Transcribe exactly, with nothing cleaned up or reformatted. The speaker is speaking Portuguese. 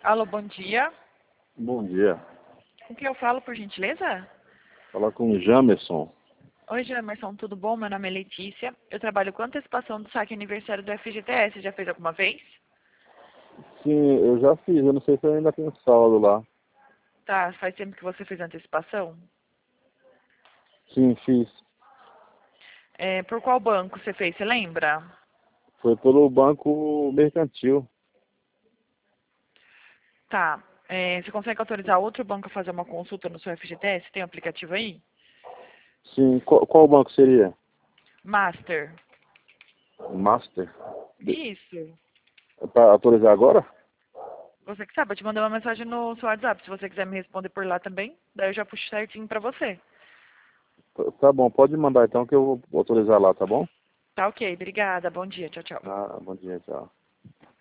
Alô, bom dia. Bom dia. Com quem eu falo, por gentileza? Falar com o Jamerson. Oi, Jamerson, tudo bom? Meu nome é Letícia. Eu trabalho com antecipação do saque aniversário do F G T S. Já fez alguma vez? Sim, eu já fiz, eu não sei se eu ainda tenho saldo lá. Tá, faz tempo que você fez antecipação? Sim, fiz. É, por qual banco você fez, você lembra? Foi pelo Banco Mercantil. Tá. É, você consegue autorizar outro banco a fazer uma consulta no seu F G T S? Tem um aplicativo aí? Sim, qual, qual banco seria? Master. Master? Isso. Para autorizar agora? Você que sabe, eu te mandei uma mensagem no seu WhatsApp. Se você quiser me responder por lá também, daí eu já puxo certinho pra você. Tá tá bom, pode mandar então que eu vou autorizar lá, tá bom? Tá ok, obrigada. Bom dia, tchau, tchau. Ah, bom dia, tchau.